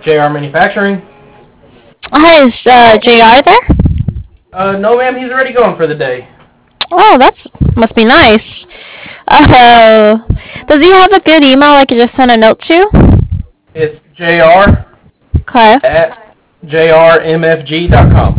JR Manufacturing. Hi, is JR there? No, ma'am, he's already gone for the day. Oh, that's must be nice. Does he have a good email I could just send a note to? It's JR Okay. at jrmfg.com.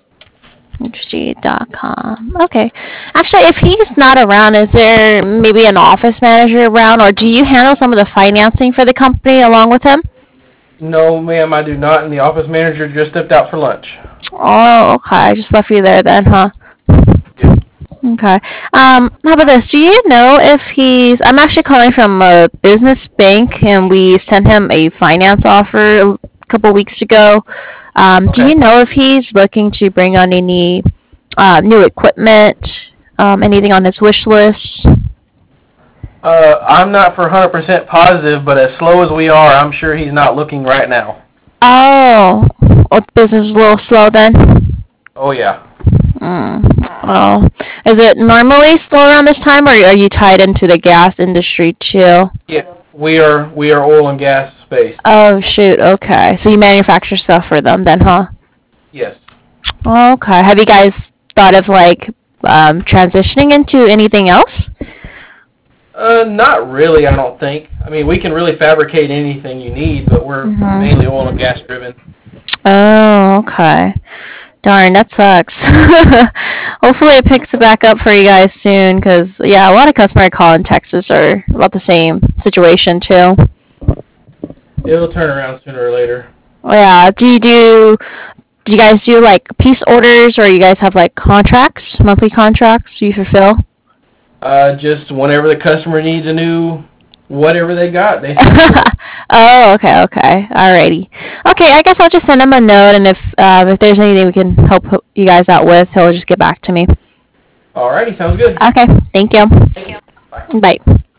G.com. Okay. Actually, if he's not around, is there maybe an office manager around, or do you handle some of the financing for the company along with him? No, ma'am, I do not, and the office manager just stepped out for lunch. Oh, okay. I just left you there then, huh? Yep. Okay. How about this? Do you know if he's? I'm actually calling from a business bank, and we sent him a finance offer a couple weeks ago. Do Okay. you know if he's looking to bring on any new equipment? Anything on his wish list? I'm not for 100% positive, but as slow as we are, I'm sure he's not looking right now. Oh, business is a little slow then. Oh, yeah. Oh, is it normally slow around this time, or are you tied into the gas industry too? Yeah, we are oil and gas based. Oh shoot. Okay, so you manufacture stuff for them then, huh? Yes. Okay. Have you guys thought of like transitioning into anything else? Not really, I don't think. I mean, we can really fabricate anything you need, but we're mainly oil and gas driven. Oh, okay. Darn, that sucks. Hopefully it picks it back up for you guys soon, because, yeah, a lot of customers I call in Texas are about the same situation, too. It'll turn around sooner or later. Yeah, do you guys do, like, piece orders, or you guys have, like, contracts, monthly contracts you fulfill? Just whenever the customer needs a new whatever they got, they send it to us. Oh, okay. Alrighty. Okay, I guess I'll just send him a note, and if there's anything we can help you guys out with, he'll just get back to me. Alrighty, sounds good. Okay, thank you. Bye. Bye.